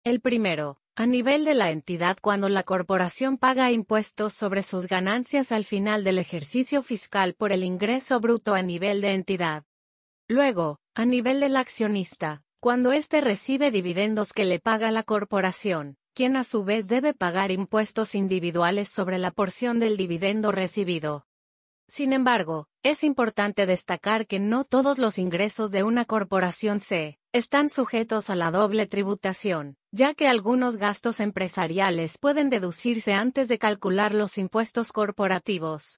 El primero, a nivel de la entidad cuando la corporación paga impuestos sobre sus ganancias al final del ejercicio fiscal por el ingreso bruto a nivel de entidad. Luego, a nivel del accionista, cuando éste recibe dividendos que le paga la corporación, quien a su vez debe pagar impuestos individuales sobre la porción del dividendo recibido. Sin embargo, es importante destacar que no todos los ingresos de una corporación están sujetos a la doble tributación, ya que algunos gastos empresariales pueden deducirse antes de calcular los impuestos corporativos.